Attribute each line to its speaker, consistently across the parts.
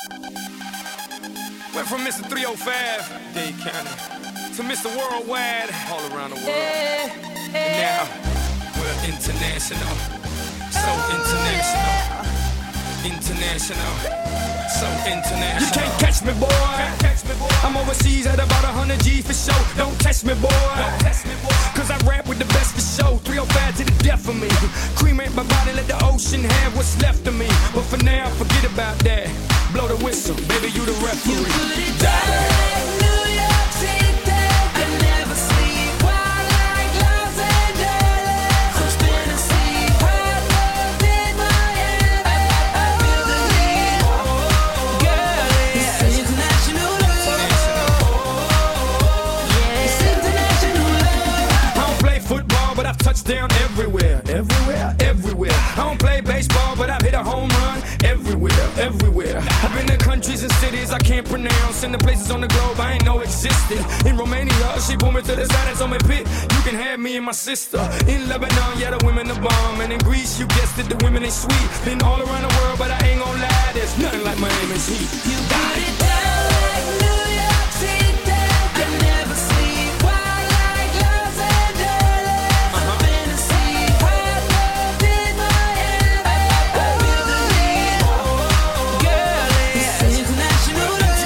Speaker 1: Went from Mr. 305, Dade County, to Mr. Worldwide, all around the world. And now, we're international, so international, international, so international. You can't catch me, boy. I'm overseas at about 100 G for show. Don't test me, boy. Cause I rap with the best for show. 305 to the death of me. Cremate my body, let the ocean have what's left of me. But for now, forget about that. Blow the whistle, baby, you the referee.
Speaker 2: You put it down like New York City. I never sleep while like Los Angeles. I'm spinning sea, hot love in Miami. I feel the heat, girl. It's international love. Yeah, it's international love.
Speaker 1: I don't play football, but I've touched down everywhere, everywhere, everywhere. I don't play baseball, but I've hit a home run everywhere, everywhere. I've been to countries and cities I can't pronounce, and the places on the globe I ain't know existed. In Romania, she pulled me to the side and told me, Pit, you can have me and my sister. In Lebanon, yeah, the women are bomb. And in Greece, you guessed it, the women ain't sweet. Been all around the world, but I ain't gon' lie, there's nothing like Miami's heat.
Speaker 2: You put it down like New York City. I never sleep while like Los Angeles. I'm spinning sea, hot love in Miami. I feel the heat, girl. It's international love.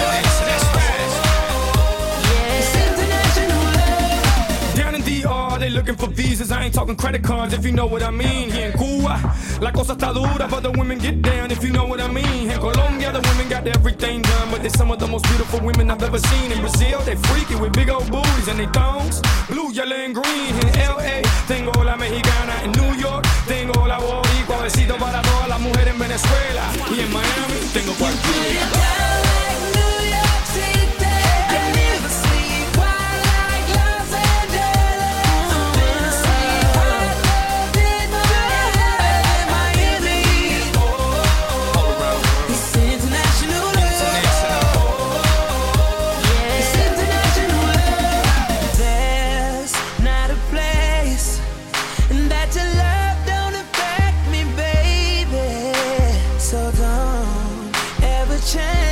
Speaker 2: Yeah, it's international love.
Speaker 1: Down in DR, they looking for visas. I ain't talking credit cards, if you know what I mean. Here in Cuba, la cosa está dura, but the women get down, if you know what I mean. In Colombia, the women got everything done, but they're some of the most beautiful women I've ever seen. In Brazil, they freaky with big old booties and they thongs, blue, yellow, and green. In LA, tengo la mexicana. In New York, tengo la boricua. Besito para todas las mujeres en Venezuela. Y en Miami, tengo
Speaker 2: Put it
Speaker 1: cualquiera.
Speaker 2: down like New York City. I never sleep while like Los Angeles. I'm spinning sea, hot love in Miami. It's international love. Yeah, it's international love. There's not a place that your love don't affect me, baby. So don't ever change.